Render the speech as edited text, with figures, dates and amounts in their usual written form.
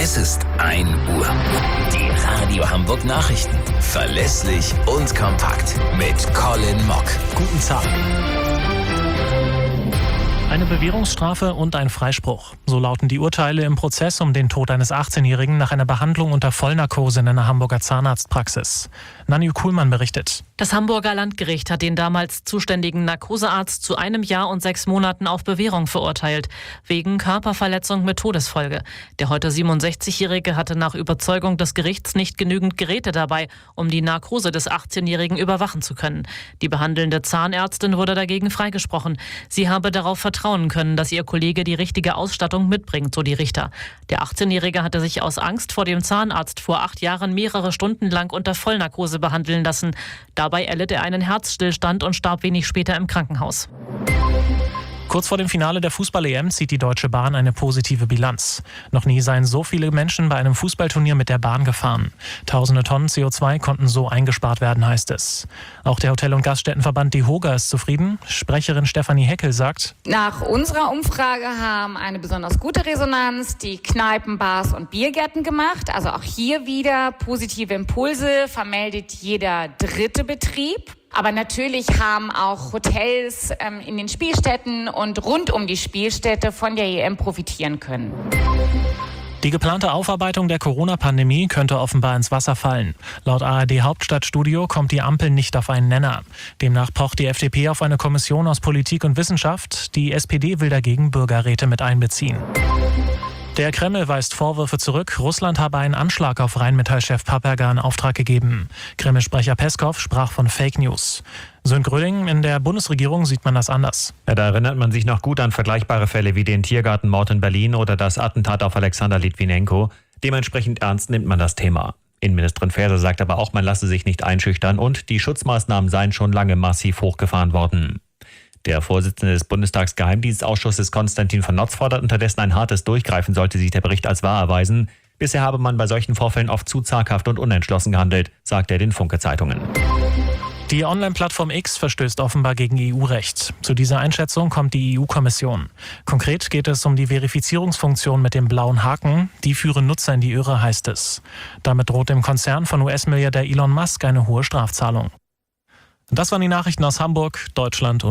Es ist 1 Uhr. Die Radio Hamburg Nachrichten. Verlässlich und kompakt. Mit Colin Mock. Guten Tag. Eine Bewährungsstrafe und ein Freispruch. So lauten die Urteile im Prozess um den Tod eines 18-Jährigen nach einer Behandlung unter Vollnarkose in einer Hamburger Zahnarztpraxis. Nanju Kuhlmann berichtet. Das Hamburger Landgericht hat den damals zuständigen Narkosearzt zu 1 Jahr und 6 Monaten auf Bewährung verurteilt, wegen Körperverletzung mit Todesfolge. Der heute 67-Jährige hatte nach Überzeugung des Gerichts nicht genügend Geräte dabei, um die Narkose des 18-Jährigen überwachen zu können. Die behandelnde Zahnärztin wurde dagegen freigesprochen. Sie habe darauf vertrauen können, dass ihr Kollege die richtige Ausstattung mitbringt, so die Richter. Der 18-Jährige hatte sich aus Angst vor dem Zahnarzt vor 8 Jahren mehrere Stunden lang unter Vollnarkose behandeln lassen. Dabei erlitt er einen Herzstillstand und starb wenig später im Krankenhaus. Kurz vor dem Finale der Fußball-EM zieht die Deutsche Bahn eine positive Bilanz. Noch nie seien so viele Menschen bei einem Fußballturnier mit der Bahn gefahren. Tausende Tonnen CO2 konnten so eingespart werden, heißt es. Auch der Hotel- und Gaststättenverband DEHOGA ist zufrieden. Sprecherin Stefanie Heckel sagt: Nach unserer Umfrage haben eine besonders gute Resonanz die Kneipen, Bars und Biergärten gemacht. Also auch hier wieder positive Impulse, vermeldet jeder 3. Betrieb. Aber natürlich haben auch Hotels in den Spielstätten und rund um die Spielstätte von der EM profitieren können. Die geplante Aufarbeitung der Corona-Pandemie könnte offenbar ins Wasser fallen. Laut ARD-Hauptstadtstudio kommt die Ampel nicht auf einen Nenner. Demnach pocht die FDP auf eine Kommission aus Politik und Wissenschaft. Die SPD will dagegen Bürgerräte mit einbeziehen. Der Kreml weist Vorwürfe zurück, Russland habe einen Anschlag auf Rheinmetall-Chef Papperger in Auftrag gegeben. Kreml-Sprecher Peskov sprach von Fake News. Sönn Gröding: In der Bundesregierung sieht man das anders. Ja, da erinnert man sich noch gut an vergleichbare Fälle wie den Tiergartenmord in Berlin oder das Attentat auf Alexander Litwinenko. Dementsprechend ernst nimmt man das Thema. Innenministerin Faeser sagt aber auch, man lasse sich nicht einschüchtern und die Schutzmaßnahmen seien schon lange massiv hochgefahren worden. Der Vorsitzende des Bundestagsgeheimdienstausschusses Konstantin von Notz fordert unterdessen ein hartes Durchgreifen, sollte sich der Bericht als wahr erweisen. Bisher habe man bei solchen Vorfällen oft zu zaghaft und unentschlossen gehandelt, sagt er den Funke-Zeitungen. Die Online-Plattform X verstößt offenbar gegen EU-Recht. Zu dieser Einschätzung kommt die EU-Kommission. Konkret geht es um die Verifizierungsfunktion mit dem blauen Haken. Die führen Nutzer in die Irre, heißt es. Damit droht dem Konzern von US-Milliardär Elon Musk eine hohe Strafzahlung. Das waren die Nachrichten aus Hamburg, Deutschland und